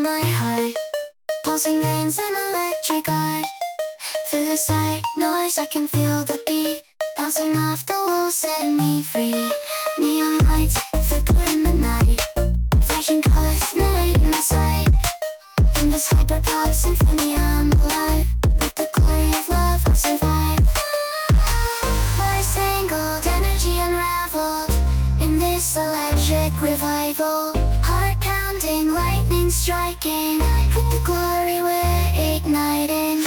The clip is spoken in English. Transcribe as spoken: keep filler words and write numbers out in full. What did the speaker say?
my heart, pulsing veins and electric eye. Through the sight, noise, I can feel the beat, bouncing off the walls, setting me free. Neon lights, flicker in the night, flashing colors, narrating the sight. In this hyper-pop symphony, I'm alive. With the glory of love, I'll survive. Life's tangled, energy unraveled in this electric revival. Heart pounding, lightning striking, with the glory we're igniting.